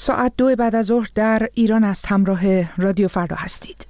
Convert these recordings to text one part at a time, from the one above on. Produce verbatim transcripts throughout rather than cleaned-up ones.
ساعت دو بعد از ظهر در ایران است. همراه رادیو فردا هستید.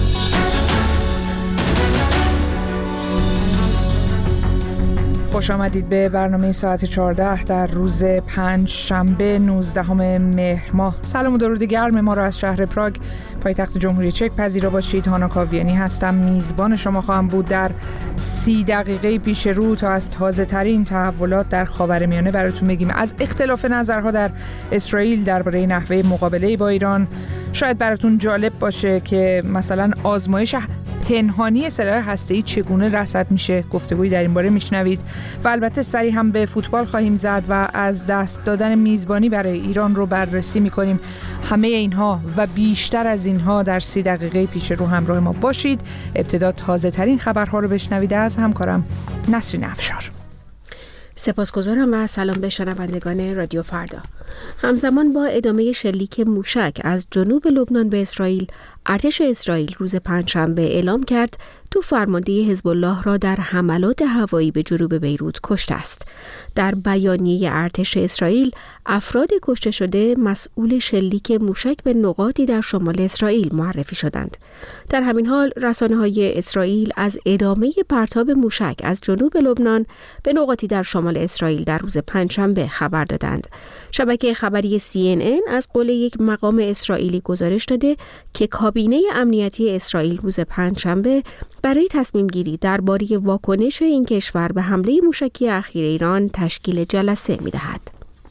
خوش آمدید به برنامه ساعت چهارده در روز پنج شنبه نوزدهم مهر ماه. سلام و درود گرم ما را از شهر پراگ پایتخت جمهوری چک پذیرا باشید. هانا کاویانی هستم، میزبان شما خواهم بود در سی دقیقه پیش رو تا از تازه ترین تحولات در خاورمیانه براتون بگیم. از اختلاف نظرها در اسرائیل درباره نحوه مقابله با ایران. شاید براتون جالب باشه که مثلا آزمایش پنهانی سلاح هسته‌ای چگونه رصد میشه، گفتگویی در این باره میشنوید و البته سری هم به فوتبال خواهیم زد و از دست دادن میزبانی برای ایران رو بررسی میکنیم. همه اینها و بیشتر از اینها در سی دقیقه پیش رو همراه ما باشید. ابتدا تازه ترین خبرها رو بشنوید از همکارم نسرین افشار. سپاسگزارم و سلام به شنوندگان رادیو فردا. همزمان با ادامه شلیک موشک از جنوب لبنان به اسرائیل، ارتش اسرائیل روز پنجشنبه اعلام کرد دو فرمانده حزب الله را در حملات هوایی به جنوب بیروت کشته است. در بیانیه ارتش اسرائیل، افراد کشته شده مسئول شلیک موشک به نقاطی در شمال اسرائیل معرفی شدند. در همین حال رسانه‌های اسرائیل از ادامه پرتاب موشک از جنوب لبنان به نقاطی در شمال اسرائیل در روز پنجشنبه خبر دادند. شبکه خبری سی ان ان از قول یک مقام اسرائیلی گزارش داده که کابینه امنیتی اسرائیل روز پنجشنبه برای تصمیم گیری درباره واکنش این کشور به حمله موشکی اخیر ایران تشکیل جلسه می دهد.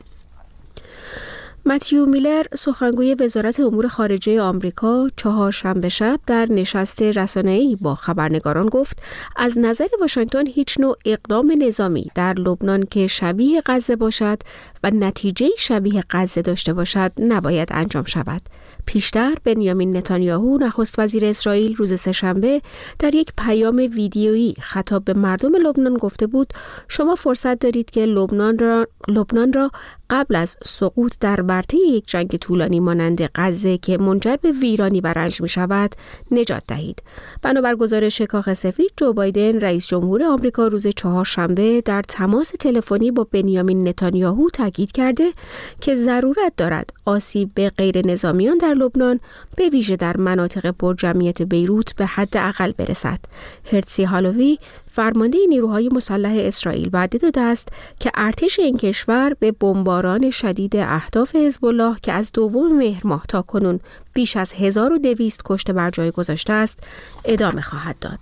متیو میلر، سخنگوی وزارت امور خارجه آمریکا، چهارشنبه شب در نشست رسانه‌ای با خبرنگاران گفت از نظر واشنگتن هیچ نوع اقدام نظامی در لبنان که شبیه غزه باشد و نتیجه شبیه غزه داشته باشد نباید انجام شود. پیشتر بنیامین نتانیاهو نخست وزیر اسرائیل روز سه‌شنبه در یک پیام ویدیویی خطاب به مردم لبنان گفته بود شما فرصت دارید که لبنان را لبنان را قبل از سقوط در ورطه یک جنگ طولانی مانند غزه که منجر به ویرانی و رنج می شود نجات دهید. بنابر گزارش کاخ سفید، جو بایدن رئیس جمهور آمریکا روز چهارشنبه در تماس تلفنی با بنیامین نتانیاهو تاکید کرده که ضرورت دارد آسیب به غیر نظامیان در لبنان به ویژه در مناطق پرجمعیت بیروت به حد اقل برسد. هرتزی هالوی، فرمانده نیروهای مسلح اسرائیل، وعده داده است که ارتش این کشور به بمباران شدید اهداف حزب الله که از دوم مهر ماه تا کنون بیش از هزار و دویست کشته بر جای گذاشته است ادامه خواهد داد.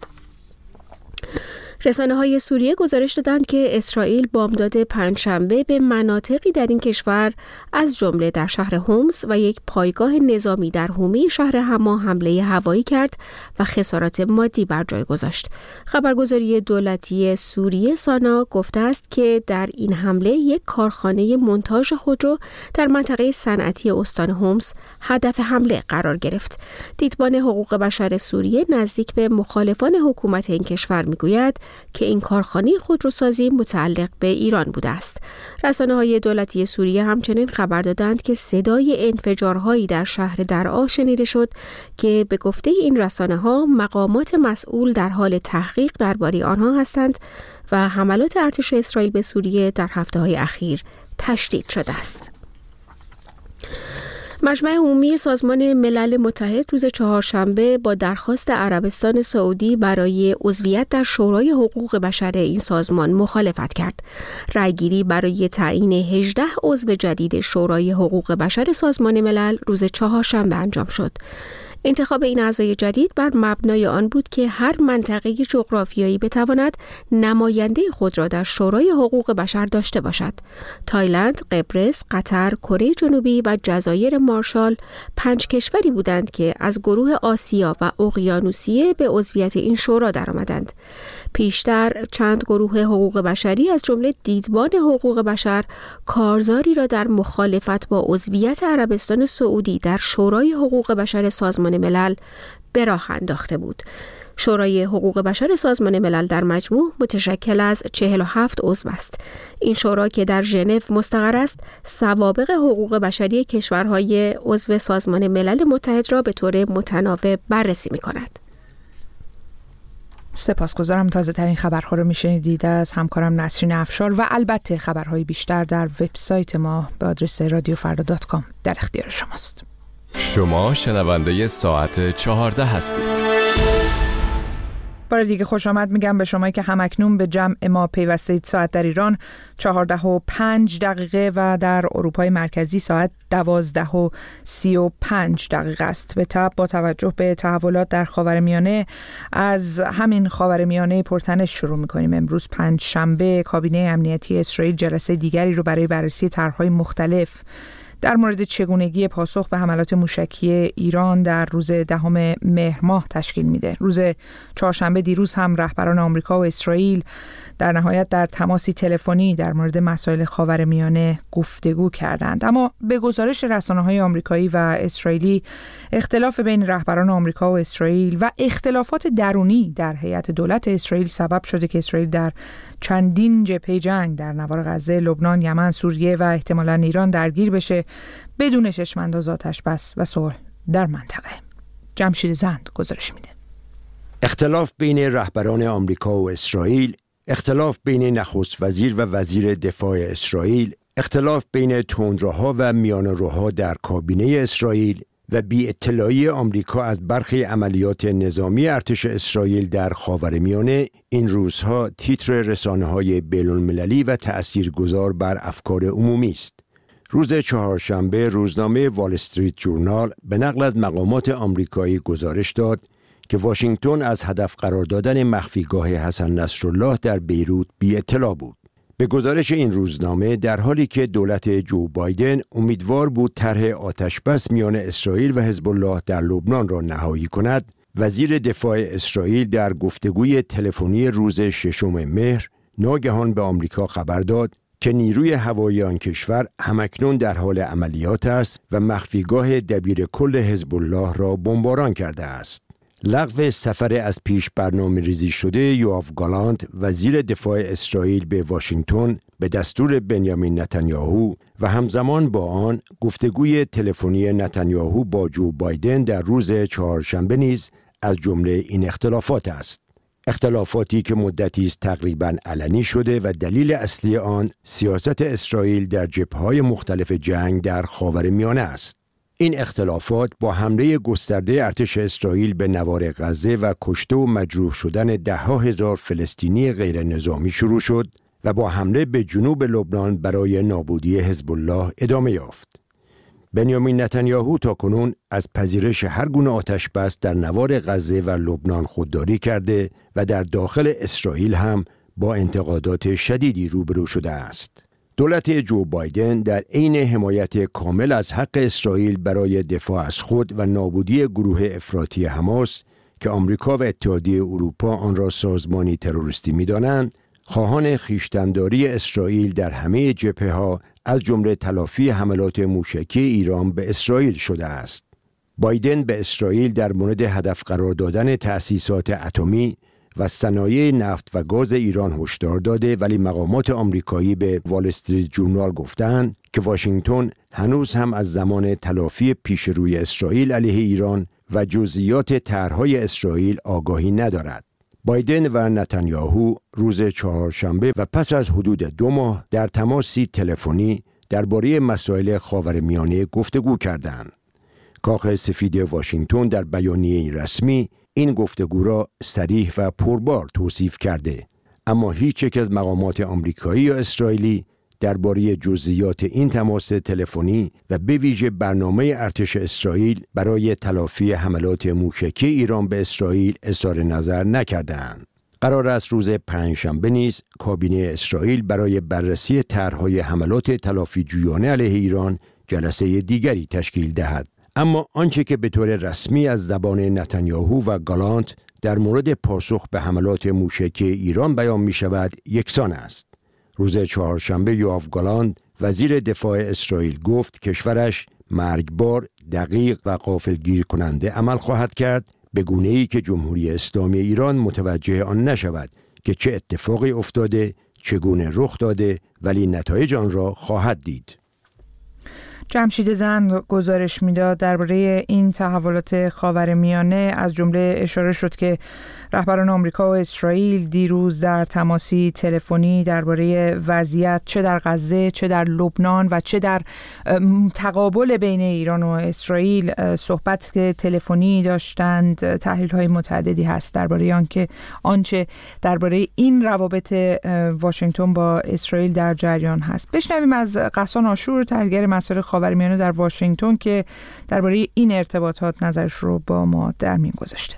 رسانه‌های سوریه گزارش دادند که اسرائیل بامداد پنجشنبه به مناطقی در این کشور از جمله در شهر هومس و یک پایگاه نظامی در حومه شهر حما حمله هوایی کرد و خسارات مادی بر جای گذاشت. خبرگزاری دولتی سوریه سانا گفته است که در این حمله یک کارخانه مونتاژ خودرو در منطقه صنعتی استان هومس هدف حمله قرار گرفت. دیدبان حقوق بشر سوریه نزدیک به مخالفان حکومت این کشور میگوید که این کارخانه خودروسازی متعلق به ایران بوده است. رسانه‌های دولتی سوریه همچنین خبر دادند که صدای انفجارهایی در شهر درعا شنیده شد که به گفته این رسانه‌ها مقامات مسئول در حال تحقیق درباره آنها هستند و حملات ارتش اسرائیل به سوریه در هفته‌های اخیر تشدید شده است. مجمع عمومی سازمان ملل متحد روز چهارشنبه با درخواست عربستان سعودی برای عضویت در شورای حقوق بشر این سازمان مخالفت کرد. رأیگیری برای تعیین هجده عضو جدید شورای حقوق بشر سازمان ملل روز چهارشنبه انجام شد. انتخاب این اعضای جدید بر مبنای آن بود که هر منطقه جغرافیایی بتواند نماینده خود را در شورای حقوق بشر داشته باشد. تایلند، قبرس، قطر، کره جنوبی و جزایر مارشال پنج کشوری بودند که از گروه آسیا و اقیانوسیه به عضویت این شورا درآمدند. پیشتر چند گروه حقوق بشری از جمله دیدبان حقوق بشر کارزاری را در مخالفت با عضویت عربستان سعودی در شورای حقوق بشر سازمان ملل به راه انداخته بود. شورای حقوق بشر سازمان ملل در مجموع متشکل از چهل و هفت عضو است. این شورا که در ژنو مستقر است، سوابق حقوق بشری کشورهای عضو سازمان ملل متحد را به طور متناوب بررسی می‌کند. سپاسگزارم. تازه ترین خبرها رو میشنیدید از همکارم نسرین افشار و البته خبرهای بیشتر در وبسایت ما به آدرس رادیو فردا دات کام در اختیار شماست. شما شنونده ساعت چهارده هستید. بار دیگه خوش آمد میگم به شمایی که همکنون به جمع ما پیوسته اید. ساعت در ایران چهارده و پنج دقیقه و در اروپای مرکزی ساعت دوازده و سی و پنج دقیقه است. به تبع با توجه به تحولات در خاورمیانه از همین خاورمیانه پرتنش شروع میکنیم. امروز پنج شنبه کابینه امنیتی اسرائیل جلسه دیگری رو برای بررسی طرح‌های مختلف در مورد چگونگی پاسخ به حملات موشکی ایران در روز دهم مهر ماه تشکیل میده. روز چهارشنبه دیروز هم رهبران آمریکا و اسرائیل در نهایت در تماسی تلفنی در مورد مسائل خاورمیانه گفتگو کردند. اما به گزارش رسانه‌های آمریکایی و اسرائیلی اختلاف بین رهبران آمریکا و اسرائیل و اختلافات درونی در هیئت دولت اسرائیل سبب شده که اسرائیل در چندین جبهه جنگ در نوار غزه، لبنان، یمن، سوریه و احتمالاً ایران درگیر بشه بدون چشم‌انداز آتش بس و صلح در منطقه. جمشید زند گزارش میده. اختلاف بین رهبران آمریکا و اسرائیل، اختلاف بین نخست وزیر و وزیر دفاع اسرائیل، اختلاف بین تندروها و میانه‌روها در کابینه اسرائیل و بی اطلاعی آمریکا از برخی عملیات نظامی ارتش اسرائیل در خاورمیانه این روزها تیتر رسانه‌های بین‌المللی و تأثیرگذار بر افکار عمومی است. روز چهارشنبه روزنامه وال استریت جورنال به نقل از مقامات آمریکایی گزارش داد که واشنگتن از هدف قرار دادن مخفیگاه حسن نصرالله در بیروت بی اطلاع بود. به گزارش این روزنامه در حالی که دولت جو بایدن امیدوار بود طرح آتشبس میان اسرائیل و حزب الله در لبنان را نهایی کند، وزیر دفاع اسرائیل در گفتگوی تلفنی روز ششم مهر ناگهان به آمریکا خبر داد که نیروی هوایی آن کشور همکنون در حال عملیات است و مخفیگاه دبیر کل حزب الله را بمباران کرده است. لغو سفر از پیش برنامه ریزی شده یوآف گالانت وزیر دفاع اسرائیل به واشنگتن به دستور بنیامین نتانیاهو و همزمان با آن گفتگوی تلفنی نتانیاهو با جو بایدن در روز چهارشنبه نیز از جمله این اختلافات است. اختلافاتی که مدتی است تقریباً علنی شده و دلیل اصلی آن سیاست اسرائیل در جبهه‌های مختلف جنگ در خاورمیانه است. این اختلافات با حمله گسترده ارتش اسرائیل به نوار غزه و کشته و مجروح شدن ده ها هزار فلسطینی غیر نظامی شروع شد و با حمله به جنوب لبنان برای نابودی حزب الله ادامه یافت. بنیامین نتانیاهو تاکنون از پذیرش هر گونه آتش بس در نوار غزه و لبنان خودداری کرده و در داخل اسرائیل هم با انتقادات شدیدی روبرو شده است. دولت جو بایدن در عین حمایت کامل از حق اسرائیل برای دفاع از خود و نابودی گروه افراطی حماس که آمریکا و اتحادیه اروپا آن را سازمانی تروریستی می‌دانند، خواهان خویشتن‌داری اسرائیل در همه جبهه‌ها از جمله تلافی حملات موشکی ایران به اسرائیل شده است. بایدن به اسرائیل در مورد هدف قرار دادن تأسیسات اتمی و صنایع نفت و گاز ایران هشدار داده، ولی مقامات آمریکایی به وال استریت جورنال گفتند که واشنگتن هنوز هم از زمان تلافی پیش روی اسرائیل علیه ایران و جزئیات طرح‌های اسرائیل آگاهی ندارد. بایدن و نتانیاهو روز چهارشنبه و پس از حدود دو ماه در تماسی تلفنی درباره مسائل خاورمیانه گفتگو کردند. کاخ سفید واشنگتن در بیانیه رسمی این گفتگو را صریح و پربار توصیف کرده، اما هیچ یک از مقامات آمریکایی یا اسرائیلی درباره جزئیات این تماس تلفنی و به ویژه برنامه ارتش اسرائیل برای تلافی حملات موشکی ایران به اسرائیل اظهار نظر نکردند. قرار است روز پنجشنبه نیز کابینه اسرائیل برای بررسی طرح‌های حملات تلافی جویانه علیه ایران جلسه دیگری تشکیل دهد. اما آنچه که به طور رسمی از زبان نتانیاهو و گالانت در مورد پاسخ به حملات موشکی ایران بیان می شود یکسان است. روز چهارشنبه یوآف گالانت وزیر دفاع اسرائیل گفت کشورش مرگبار، دقیق و غافلگیر کننده عمل خواهد کرد، به گونه‌ای که جمهوری اسلامی ایران متوجه آن نشود که چه اتفاقی افتاده، چگونه رخ داده، ولی نتایج آن را خواهد دید. جمشید زند گزارش میداد درباره این تحولات خاورمیانه، از جمله اشاره شد که رهبران آمریکا و اسرائیل دیروز در تماسی تلفنی درباره وضعیت چه در غزه، چه در لبنان و چه در تقابل بین ایران و اسرائیل صحبت تلفنی داشتند. تحلیل‌های متعددی هست درباره آنکه آنچه درباره این روابط واشنگتن با اسرائیل در جریان هست. بشنویم از غسان آشور، تحلیلگر مسائل خاورمیانه در واشنگتن، که درباره این ارتباطات نظرش رو با ما در میون گذاشته.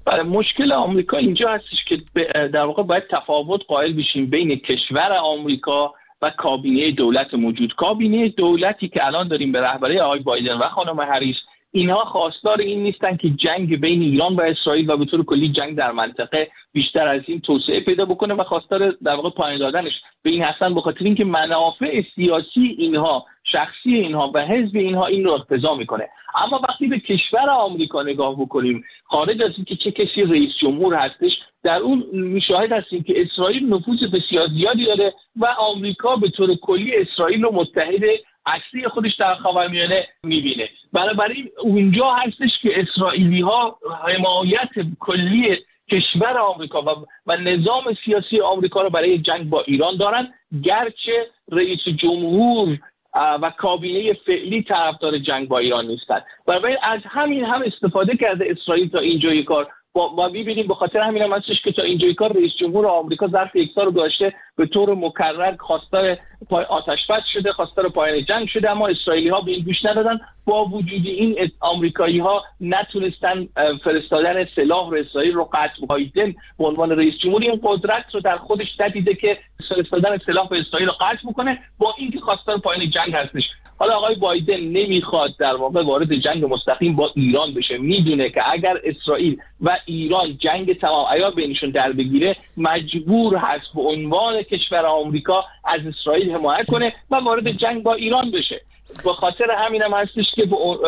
مشکل آمریکا اینجا هستش که در واقع باید تفاوت قائل بشیم بین کشور آمریکا و کابینه دولت موجود. کابینه دولتی که الان داریم به رهبری آقای بایدن و خانم هریس، اینها خواستار این نیستن که جنگ بین ایران و اسرائیل و به طور کلی جنگ در منطقه بیشتر از این توسعه پیدا بکنه و خواستار در واقع پایان دادنش به این هستن، به خاطر اینکه منافع سیاسی اینها، شخصی اینها و حزب اینها این رو اقتضا میکنه. اما وقتی به کشور آمریکا نگاه بکنیم، خارج از اینکه چه کسی رئیس جمهور هستش، در اون مشاهد هستیم که اسرائیل نفوذ بسیار زیادی داره و آمریکا به طور کلی اسرائیل رو متحد اصلی خودش در خاورمیانه میبینه. بنابراین اونجا هستش که اسرائیلی ها حمایت کلی کشور آمریکا و, و نظام سیاسی آمریکا رو برای جنگ با ایران دارن، گرچه رئیس جمهور و کابینه فعلی طرفدار جنگ با ایران نیستند. بنابراین از همین هم استفاده کرده اسرائیل تا اینجای کار. ما می‌بینیم به خاطر همین هم هستش که تا اینجای کار رئیس جمهور آمریکا ظرف یک سال گذشته به طور مکرر خواستار آتش‌بس شده، خواستار پایان جنگ شده، اما اسرائیلی‌ها به این گوش ندادن. با وجود این آمریکایی‌ها نتونستن فرستادن سلاح رو اسرائیل رو قطع. بایدن به عنوان رئیس جمهور این قدرت رو در خودش ندیده که فرستادن سلاح به اسرائیل رو قطع بکنه، با اینکه خواستار پایان جنگ هستش. حالا آقای بایدن نمیخواد در واقع وارد جنگ مستقیم با ایران بشه، میدونه که اگر اسرائیل و ایران جنگ تمام عیار بینشون در بگیره، مجبور هست به عنوان کشور آمریکا از اسرائیل حمایت کنه و وارد جنگ با ایران بشه. به خاطر همین هم هستش که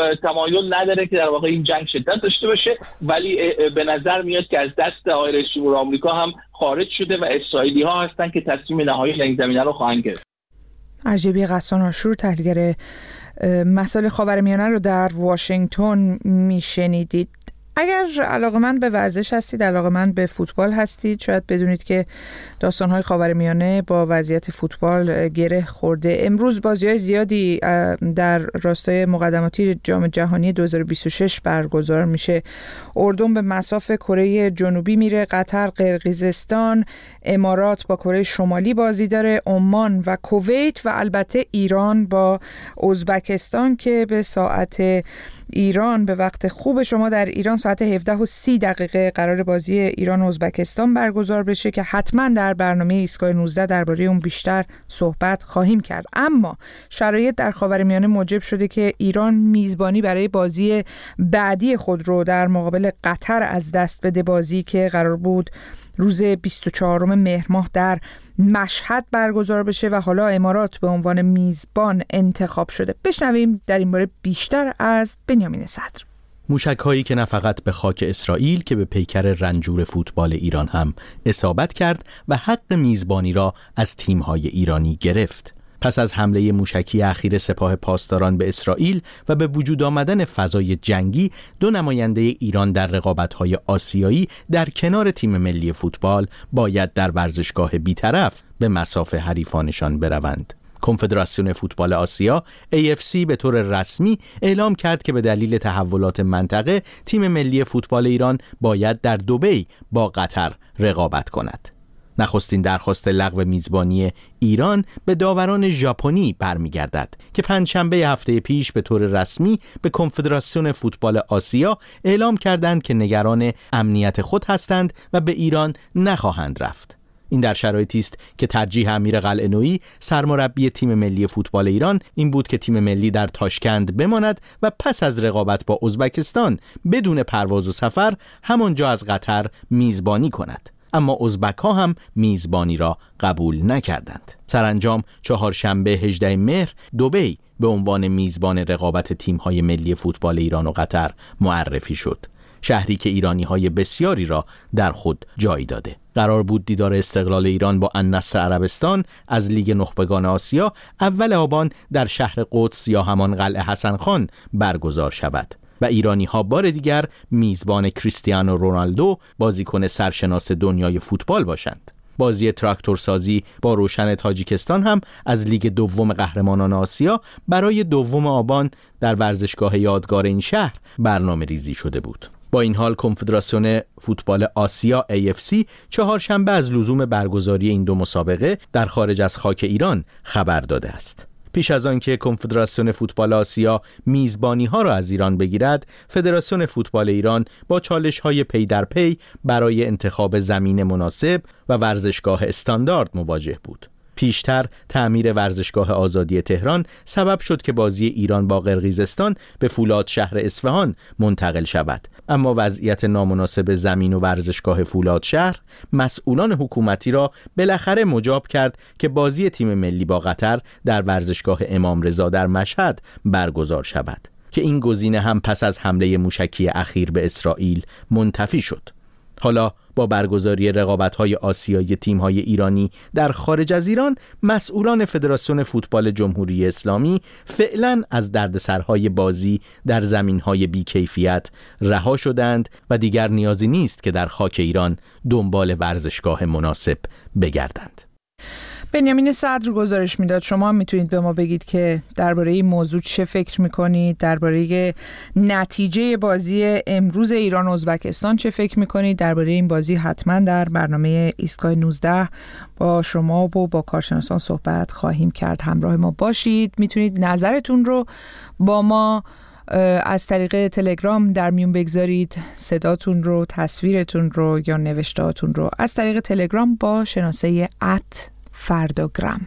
تمایل نداره که در واقع این جنگ شدت داشته باشه، ولی به نظر میاد که از دست آقای رئیس جمهور آمریکا هم خارج شده و اسرائیلی ها هستن که تصمیم نهایی در این زمینه رو خواهند گرفت. ارجبی غسان آشور، تحلیلگر مسائل خاورمیانه رو در واشنگتن میشنیدید. اگر علاقه‌مند به ورزش هستید، علاقه‌مند به فوتبال هستید، شاید بدونید که داستان‌های خاورمیانه با وضعیت فوتبال گره خورده. امروز بازی‌های زیادی در راستای مقدماتی جام جهانی دو هزار و بیست و شش برگزار میشه. اردن به مصاف کره جنوبی میره، قطر، قرقیزستان، امارات با کره شمالی بازی داره، عمان و کویت و البته ایران با ازبکستان که به ساعت ایران، به وقت خوب شما در ایران ساعت هفده و سی دقیقه قرار بازی ایران و ازبکستان برگزار بشه که حتما در برنامه ایستگاه نوزده درباره اون بیشتر صحبت خواهیم کرد. اما شرایط در خاورمیانه موجب شده که ایران میزبانی برای بازی بعدی خود رو در مقابل قطر از دست بده، بازی که قرار بود روز بیست و چهارم مهر ماه در مشهد برگزار بشه و حالا امارات به عنوان میزبان انتخاب شده. بشنویم در این باره بیشتر از بنیامین صدر. موشک‌هایی که نه فقط به خاک اسرائیل که به پیکر رنجور فوتبال ایران هم اصابت کرد و حق میزبانی را از تیم‌های ایرانی گرفت. پس از حمله موشکی اخیر سپاه پاسداران به اسرائیل و به وجود آمدن فضای جنگی، دو نماینده ایران در رقابت‌های آسیایی در کنار تیم ملی فوتبال باید در ورزشگاه بی‌طرف به مصاف حریفانشان بروند. کنفدراسیون فوتبال آسیا ای اف سی به طور رسمی اعلام کرد که به دلیل تحولات منطقه تیم ملی فوتبال ایران باید در دبی با قطر رقابت کند. نخستین درخواست لغو میزبانی ایران به داوران ژاپنی برمیگردد که پنجشنبه هفته پیش به طور رسمی به کنفدراسیون فوتبال آسیا اعلام کردند که نگران امنیت خود هستند و به ایران نخواهند رفت. این در شرایطی است که ترجیح امیر قلعه‌نویی سرمربی تیم ملی فوتبال ایران این بود که تیم ملی در تاشکند بماند و پس از رقابت با ازبکستان بدون پرواز و سفر همانجا از قطر میزبانی کند. اما ازبک ها هم میزبانی را قبول نکردند. سرانجام چهارشنبه هجدهم مهر دبی به عنوان میزبان رقابت تیم‌های ملی فوتبال ایران و قطر معرفی شد. شهری که ایرانی‌های بسیاری را در خود جای داده. قرار بود دیدار استقلال ایران با النصر عربستان از لیگ نخبگان آسیا اول آبان در شهر قدس یا همان قلعه حسن خان برگزار شود و ایرانی ها بار دیگر میزبان کریستیانو رونالدو، بازیکن سرشناس دنیای فوتبال باشند. بازی تراکتورسازی با روشن تاجیکستان هم از لیگ دوم قهرمانان آسیا برای دوم آبان در ورزشگاه یادگار این شهر برنامه ریزی شده بود. با این حال کنفدراسیون فوتبال آسیا ای اف سی چهارشنبه از لزوم برگزاری این دو مسابقه در خارج از خاک ایران خبر داده است. پیش از آن که کنفدراسیون فوتبال آسیا میزبانی ها را از ایران بگیرد، فدراسیون فوتبال ایران با چالش های پی در پی برای انتخاب زمین مناسب و ورزشگاه استاندارد مواجه بود. پیشتر تعمیر ورزشگاه آزادی تهران سبب شد که بازی ایران با قرقیزستان به فولاد شهر اصفهان منتقل شود، اما وضعیت نامناسب زمین و ورزشگاه فولاد شهر مسئولان حکومتی را بالاخره مجاب کرد که بازی تیم ملی با قطر در ورزشگاه امام رضا در مشهد برگزار شود که این گزینه هم پس از حمله موشکی اخیر به اسرائیل منتفی شد. حالا با برگزاری رقابت‌های آسیایی تیم‌های ایرانی در خارج از ایران، مسئولان فدراسیون فوتبال جمهوری اسلامی فعلاً از دردسرهای بازی در زمین‌های بی‌کیفیت رها شدند و دیگر نیازی نیست که در خاک ایران دنبال ورزشگاه مناسب بگردند. بنیامین صدر گزارش میداد. شما هم میتونید به ما بگید که درباره این موضوع چه فکر میکنید، درباره نتیجه بازی امروز ایران و ازبکستان چه فکر میکنید. درباره این بازی حتما در برنامه ایستگاه نوزده با شما و با کارشناسان صحبت خواهیم کرد. همراه ما باشید. میتونید نظرتون رو با ما از طریق تلگرام در میون بگذارید، صداتون رو، تصویرتون رو یا نوشتهاتون رو از طریق تلگرام با شناسه ات فرداگرام.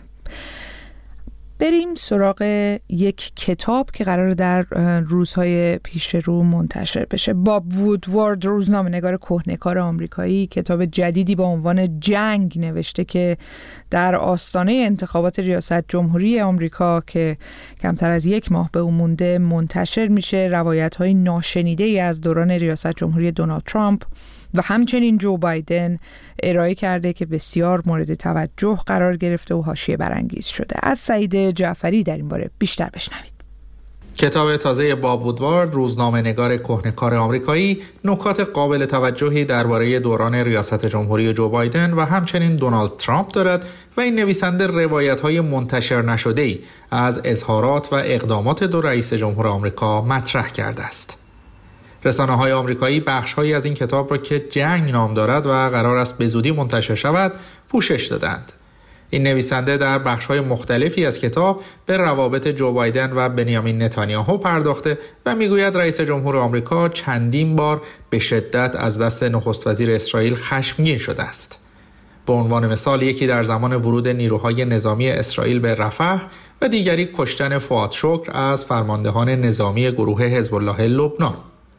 بریم سراغ یک کتاب که قرار در روزهای پیش رو منتشر بشه. باب وودوارد، روزنامه‌نگار کهنه‌کار آمریکایی، کتاب جدیدی با عنوان جنگ نوشته که در آستانه انتخابات ریاست جمهوری آمریکا که کمتر از یک ماه به اون مونده منتشر میشه. روایت‌های ناشنیده‌ای از دوران ریاست جمهوری دونالد ترامپ و همچنین جو بایدن ارائه کرده که بسیار مورد توجه قرار گرفته و حاشیه برانگیز شده. از سعید جعفری در این باره بیشتر بشنوید. کتاب تازه باب وودوارد، روزنامه‌نگار کهنه‌کار آمریکایی، نکات قابل توجهی درباره دوران ریاست جمهوری جو بایدن و همچنین دونالد ترامپ دارد و این نویسنده روایت‌های منتشر نشده‌ای از اظهارات و اقدامات دو رئیس جمهور آمریکا مطرح کرده است. رسانه‌های آمریکایی بخش‌هایی از این کتاب را که جنگ نام دارد و قرار است به زودی منتشر شود پوشش دادند. این نویسنده در بخش‌های مختلفی از کتاب به روابط جو بایدن و بنیامین نتانیاهو پرداخته و میگوید رئیس جمهور آمریکا چندین بار به شدت از دست نخست وزیر اسرائیل خشمگین شده است. به عنوان مثال یکی در زمان ورود نیروهای نظامی اسرائیل به رفح و دیگری کشتن فؤاد شکر از فرماندهان نظامی گروه حزب الله لبنان.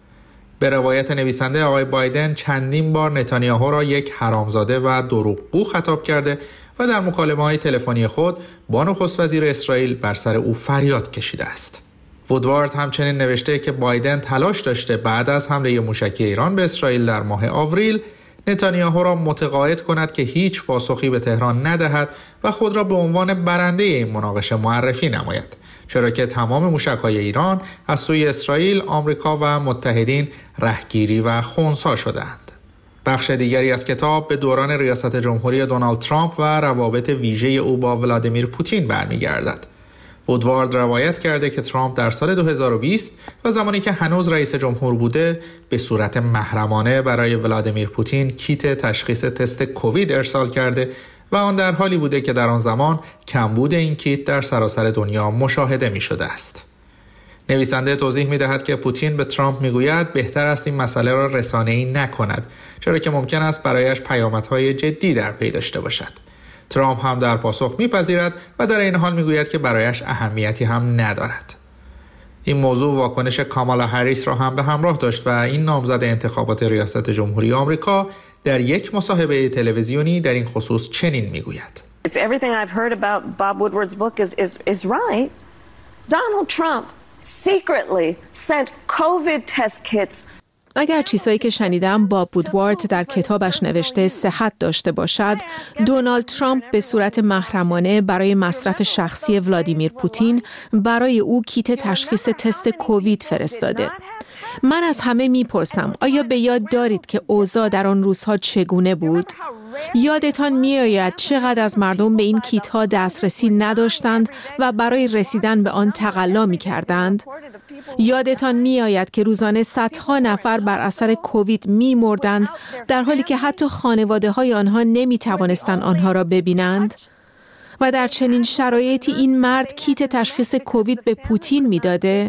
به روایت نویسنده، آقای بایدن چندین بار نتانیاهو را یک حرامزاده و دروغگو خطاب کرده و در مکالمه‌های تلفنی خود با نخست وزیر اسرائیل بر سر او فریاد کشیده است. وودوارد همچنین نوشته که بایدن تلاش داشته بعد از حمله موشکی ایران به اسرائیل در ماه آوریل نتانیاهو را متقاعد کند که هیچ پاسخی به تهران ندهد و خود را به عنوان برنده این مناقشه معرفی نماید، چرا که تمام موشک‌های ایران از سوی اسرائیل، آمریکا و متحدین رهگیری و خنثی شدند. بخش دیگری از کتاب به دوران ریاست جمهوری دونالد ترامپ و روابط ویژه او با ولادیمیر پوتین برمیگردد. وودوارد روایت کرده که ترامپ در سال دو هزار و بیست و زمانی که هنوز رئیس جمهور بوده به صورت محرمانه برای ولادیمیر پوتین کیت تشخیص تست کووید ارسال کرده و آن در حالی بوده که در آن زمان کمبود این کیت در سراسر دنیا مشاهده می شده است. نویسنده توضیح می دهد که پوتین به ترامپ می گوید بهتر است این مسئله را رسانه‌ای نکند، چرا که ممکن است برایش پیامدهای جدی در پی داشته باشد. ترامپ هم در پاسخ میپذیرد و در این حال میگوید که برایش اهمیتی هم ندارد. این موضوع واکنش کامالا هریس را هم به همراه داشت و این نامزد انتخابات ریاست جمهوری آمریکا در یک مصاحبه تلویزیونی در این خصوص چنین میگوید: If everything I've heard about Bob Woodward's book is is is right, Donald Trump secretly sent COVID test kits. اگر چیزهایی که شنیدم باب وودوارد در کتابش نوشته صحت داشته باشد، دونالد ترامپ به صورت محرمانه برای مصرف شخصی ولادیمیر پوتین برای او کیت تشخیص تست کووید فرستاده. من از همه میپرسم آیا به یاد دارید که اوضاع در آن روزها چگونه بود؟ یادتان میآید چقدر از مردم به این کیت ها دسترسی نداشتند و برای رسیدن به آن تقلا میکردند؟ یادتان میآید که روزانه صدها نفر بر اثر کووید میمردند در حالی که حتی خانواده های آنها نمی توانستند آنها را ببینند؟ و در چنین شرایطی این مرد کیت تشخیص کووید به پوتین میداده؟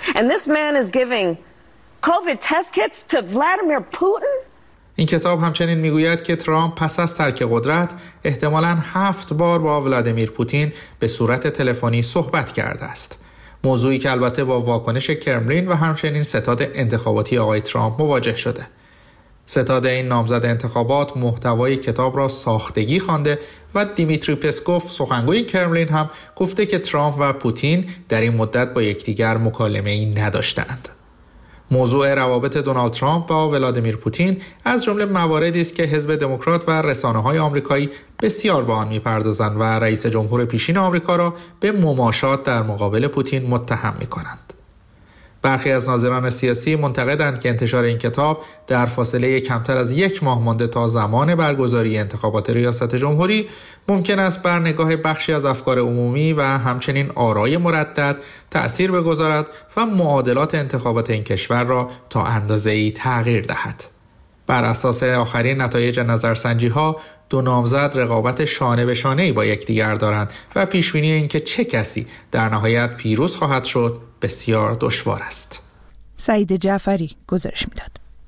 این کتاب همچنین میگوید که ترامپ پس از ترک قدرت احتمالاً هفت بار با ولادیمیر پوتین به صورت تلفنی صحبت کرده است. موضوعی که البته با واکنش کرملین و همچنین ستاد انتخاباتی آقای ترامپ مواجه شده. ستاد این نامزد انتخابات محتوای کتاب را ساختگی خوانده و دیمیتری پسکوف سخنگوی کرملین هم گفته که ترامپ و پوتین در این مدت با یکدیگر مکالمه‌ای نداشتند. موضوع روابط دونالد ترامپ با ولادیمیر پوتین از جمله مواردی است که حزب دموکرات و رسانه‌های آمریکایی بسیار به آن می‌پردازند و رئیس جمهور پیشین آمریکا را به مماشات در مقابل پوتین متهم می‌کنند. برخی از ناظران سیاسی معتقدند که انتشار این کتاب در فاصله کمتر از یک ماه مانده تا زمان برگزاری انتخابات ریاست جمهوری ممکن است بر نگاه بخشی از افکار عمومی و همچنین آرای مردد تأثیر بگذارد و معادلات انتخابات این کشور را تا اندازه‌ای تغییر دهد. بر اساس آخرین نتایج نظرسنجی‌ها دو نامزد رقابت شانه به شانه‌ای با یکدیگر دارند و پیش‌بینی اینکه چه کسی در نهایت پیروز خواهد شد بسیار دشوار است. سعید جعفری گزارش میداد.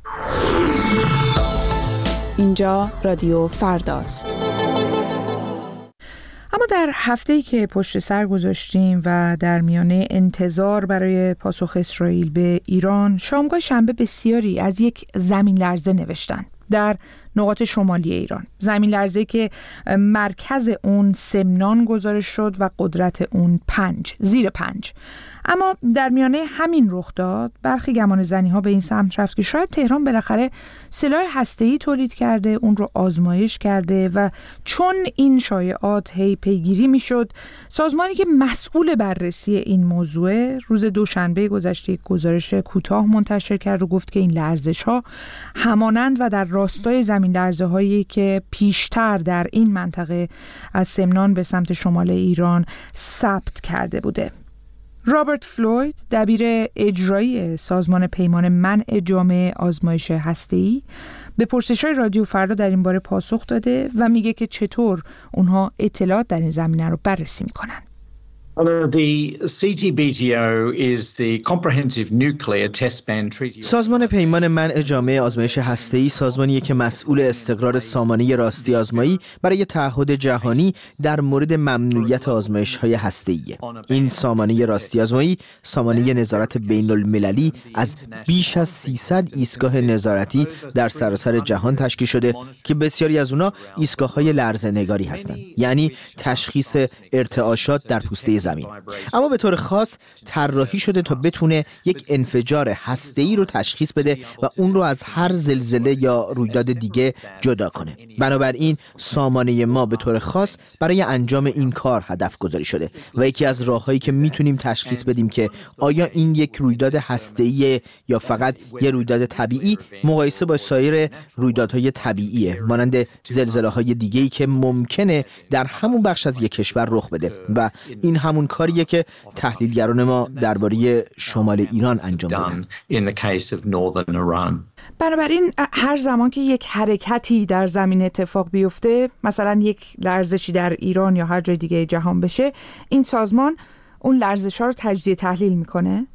اینجا رادیو فرداست. اما در هفته‌ای که پشت سر گذاشتیم و در میانه انتظار برای پاسخ اسرائیل به ایران، شامگاه شنبه بسیاری از یک زمین لرزه نوشتند در نقاط شمالی ایران. زمین لرزه که مرکز اون سمنان گزارش شد و قدرت اون پنج، زیر پنج. اما در میانه همین رخ داد برخی گمان زنی ها به این سمت رفت که شاید تهران بالاخره سلاح هسته‌ای تولید کرده، اون رو آزمایش کرده و چون این شایعات هی پیگیری میشد، سازمانی که مسئول بررسی این موضوع روز دوشنبه گذشته یک گزارش کوتاه منتشر کرد و گفت که این لرزش ها همانند و در راستای زمین لرزه هایی که پیشتر در این منطقه از سمنان به سمت شمال ایران ثبت کرده بوده. رابرت فلوید، دبیر اجرایی سازمان پیمان منع جامع آزمایش هسته‌ای، به پرسش‌های رادیو فردا در این باره پاسخ داده و میگه که چطور اونها اطلاعات در این زمینه رو بررسی میکنن. سازمان پیمان منع جامع آزمایش هسته‌ای سازمانیه که مسئول استقرار سامانه راستی آزمایی برای تعهد جهانی در مورد ممنوعیت آزمایش‌های هسته‌ایه. این سامانه راستی آزمایی سامانه نظارت بین المللی از بیش از سیصد ایستگاه نظارتی در سراسر جهان تشکیل شده که بسیاری از اونها ایستگاه‌های لرزه‌نگاری هستند، یعنی تشخیص ارتعاشات در پوسته زمین. اما به طور خاص طراحی شده تا بتونه یک انفجار هسته‌ای رو تشخیص بده و اون رو از هر زلزله یا رویداد دیگه جدا کنه. بنابراین سامانه ما به طور خاص برای انجام این کار هدف گذاری شده و یکی از راه‌هایی که میتونیم تشخیص بدیم که آیا این یک رویداد هسته‌ای یا فقط یه رویداد طبیعی مقایسه با سایر رویدادهای طبیعیه، مانند زلزله‌های دیگه‌ای که ممکنه در همون بخش از یک کشور رخ بده و این همون کاریه که تحلیلگران ما درباره شمال ایران انجام دادن. بنابراین هر زمان که یک حرکتی در زمین اتفاق بیفته، مثلا یک لرزشی در ایران یا هر جای دیگه جهان بشه، این سازمان اون لرزش‌ها رو تجزیه تحلیل میکنه؟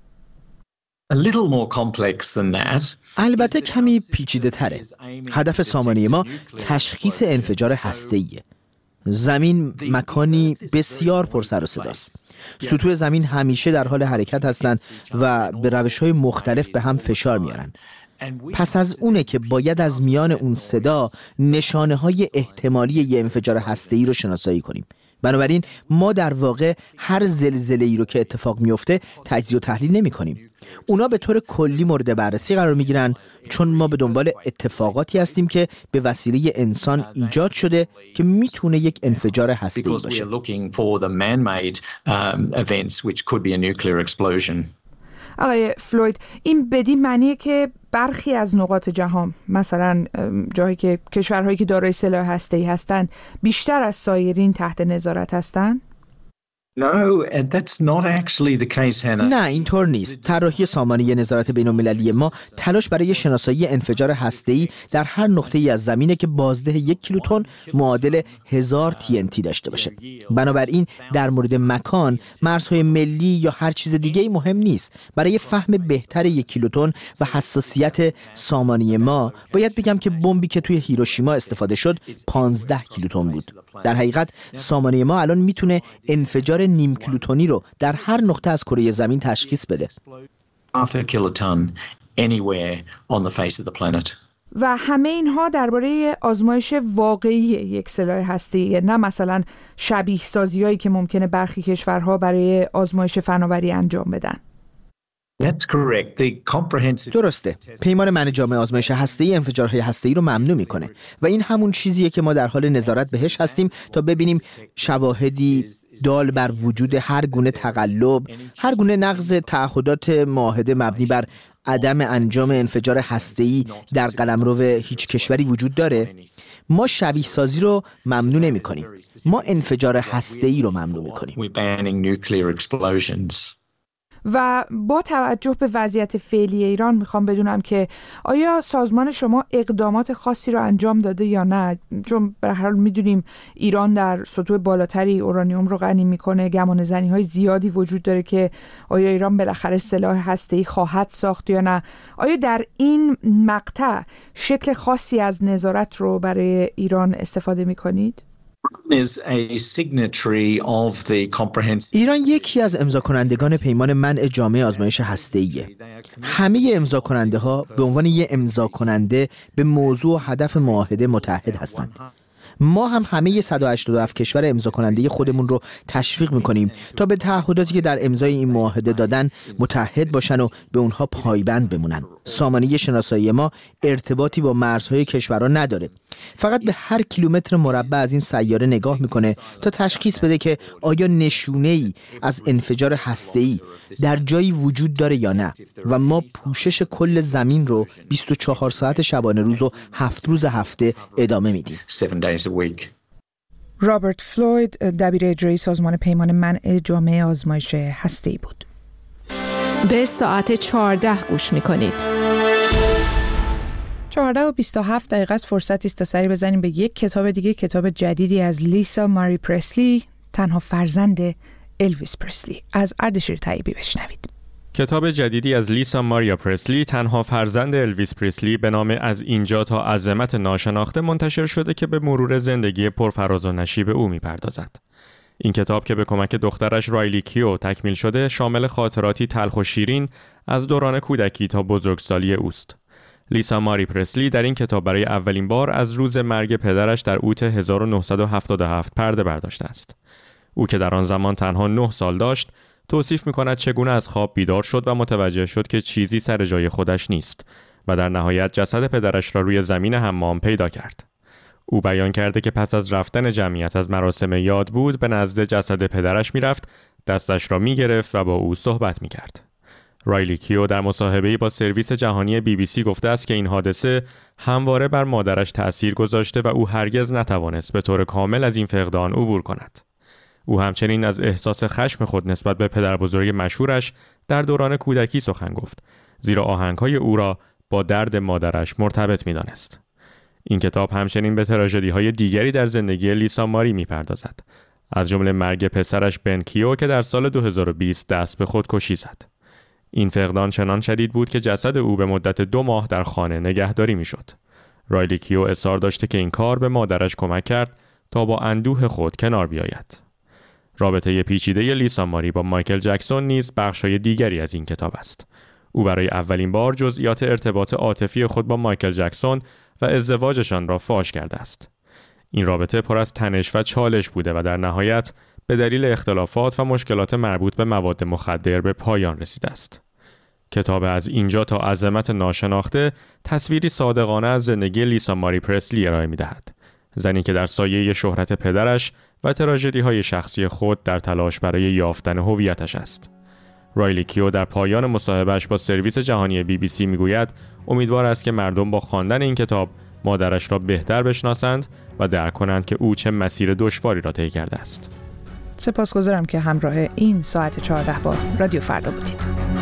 البته کمی پیچیده تره. هدف سامانه ما تشخیص انفجار هسته‌ایه. زمین مکانی بسیار پر سر و صداست. سطوح زمین همیشه در حال حرکت هستند و به روش‌های مختلف به هم فشار میارن. پس از اونه که باید از میان اون صدا نشانه‌های احتمالی یه انفجار هسته‌ای رو شناسایی کنیم. بنابراین ما در واقع هر زلزله‌ای رو که اتفاق میفته تجزیه و تحلیل نمی‌کنیم. اونا به طور کلی مورد بررسی قرار می‌گیرن چون ما به دنبال اتفاقاتی هستیم که به وسیله انسان ایجاد شده که میتونه یک انفجار هسته‌ای باشه. آقای فلوید، این بدین معنیه که برخی از نقاط جهان، مثلا جایی که کشورهایی که دارای سلاح هسته‌ای هستند، بیشتر از سایرین تحت نظارت هستند؟ No, that's not actually the case, Hannah. نه، اینطور نیست. طراحی سامانه نظارت بین‌المللی ما تلاش برای شناسایی انفجار هسته‌ای در هر نقطه‌ای از زمینه که بازده یک کیلوتن معادل هزار تی ان تی داشته باشه. بنابراین در مورد مکان، مرزهای ملی یا هر چیز دیگه‌ای مهم نیست. برای فهم بهتر یک کیلوتن و حساسیت سامانه ما، باید بگم که بمبی که توی هیروشیما استفاده شد پانزده کیلوتن بود. در حقیقت سامانه ما الان میتونه انفجار نیم کیلوتنی رو در هر نقطه از کره زمین تشخیص بده. و همه اینها درباره آزمایش واقعی یک سلاح هسته‌ای، نه مثلا شبیه سازی‌هایی که ممکنه برخی کشورها برای آزمایش فناوری انجام بدن. درسته. پیمان من جامع آزمایش هسته‌ای انفجارهای هسته‌ای رو ممنوع میکنه و این همون چیزیه که ما در حال نظارت بهش هستیم تا ببینیم شواهدی دال بر وجود هر گونه تقلب، هر گونه نقض تعهدات معاهده مبنی بر عدم انجام انفجار هسته‌ای در قلمرو هیچ کشوری وجود داره. ما شبیه سازی رو ممنوع نمی‌کنیم. ما انفجار هسته‌ای رو ممنوع می‌کنیم. و با توجه به وضعیت فعلی ایران میخوام بدونم که آیا سازمان شما اقدامات خاصی رو انجام داده یا نه؟ چون به هر حال میدونیم ایران در سطوح بالاتری اورانیوم رو غنی میکنه، گمان زنی های زیادی وجود داره که آیا ایران بالاخره سلاح هسته‌ای خواهد ساخت یا نه. آیا در این مقطع شکل خاصی از نظارت رو برای ایران استفاده میکنید؟ ایران یکی از امضا کنندگان پیمان منع جامع آزمایش هسته‌ایه. همه امضا کننده ها به عنوان یک امضا کننده به موضوع و هدف معاهده متحد هستند. ما هم همه صد و هشتاد و هفت کشور امضا کننده خودمون رو تشویق میکنیم تا به تعهداتی که در امضای این معاهده دادن متحد باشن و به اونها پایبند بمونن. سامانه شناسایی ما ارتباطی با مرزهای کشورها نداره. فقط به هر کیلومتر مربع از این سیاره نگاه میکنه تا تشخیص بده که آیا نشونه‌ای از انفجار هسته‌ای در جایی وجود داره یا نه، و ما پوشش کل زمین رو بیست و چهار ساعت شبانه روز و هفت روز هفته ادامه میدیم. رابرت فلوید، دبیر اجرایی سازمان پیمان منع جامع آزمایش هسته‌ای بود. به ساعت چهارده گوش میکنید. چهارده و بیست و هفت دقیقه است. فرصتی است تا سری بزنیم به یک کتاب دیگه، کتاب جدیدی از لیسا ماری پرسلی، تنها فرزند الویس پرسلی. از اردشیر طیبی بشنوید. کتاب جدیدی از لیسا ماریا پرسلی، تنها فرزند الویس پرسلی، به نام از اینجا تا عظمت ناشناخته منتشر شده که به مرور زندگی پرفراز و نشیب او می‌پردازد. این کتاب که به کمک دخترش رایلی کیو تکمیل شده، شامل خاطراتی تلخ و شیرین از دوران کودکی تا بزرگسالی اوست. لیسا ماری پرسلی در این کتاب برای اولین بار از روز مرگ پدرش در اوت هزار و نهصد و هفتاد و هفت پرده برداشته است. او که در آن زمان تنها نه سال داشت، توصیف می‌کند چگونه از خواب بیدار شد و متوجه شد که چیزی سر جای خودش نیست و در نهایت جسد پدرش را روی زمین حمام پیدا کرد. او بیان کرده که پس از رفتن جمعیت از مراسم یاد بود، به نزد جسد پدرش می‌رفت، دستش را می‌گرفت و با او صحبت می‌کرد. رایلی کیو در مصاحبه‌ای با سرویس جهانی بی بی سی گفته است که این حادثه همواره بر مادرش تأثیر گذاشته و او هرگز نتوانست به طور کامل از این فقدان عبور کند. او همچنین از احساس خشم خود نسبت به پدر بزرگ مشهورش در دوران کودکی سخن گفت، زیرا آهنگ‌های او را با درد مادرش مرتبط می‌دانست. این کتاب همچنین به تراژدی‌های دیگری در زندگی لیسا ماری می‌پردازد، از جمله مرگ پسرش بن کیو که در سال دو هزار و بیست دست به خودکشی زد. این فقدان چنان شدید بود که جسد او به مدت دو ماه در خانه نگهداری می‌شد. رایلی کیو اصرار داشته که این کار به مادرش کمک کرد تا با اندوه خود کنار بیاید. رابطه پیچیده لیسا ماری با مایکل جکسون نیز بخش‌های دیگری از این کتاب است. او برای اولین بار جزئیات ارتباط عاطفی خود با مایکل جکسون و ازدواجشان را فاش کرده است. این رابطه پر از تنش و چالش بوده و در نهایت به دلیل اختلافات و مشکلات مربوط به مواد مخدر به پایان رسیده است. کتاب از اینجا تا عظمت ناشناخته تصویری صادقانه از زندگی لیسا ماری پرسلی ارائه می‌دهد. زنی که در سایه شهرت پدرش و تراژدی‌های شخصی خود در تلاش برای یافتن هویتش است. رایلی کیو در پایان مصاحبهش با سرویس جهانی بی بی سی میگوید امیدوار است که مردم با خواندن این کتاب مادرش را بهتر بشناسند و درک کنند که او چه مسیر دشواری را طی کرده است. سپاسگزارم که همراه این ساعت چهارده با رادیو فردا بودید.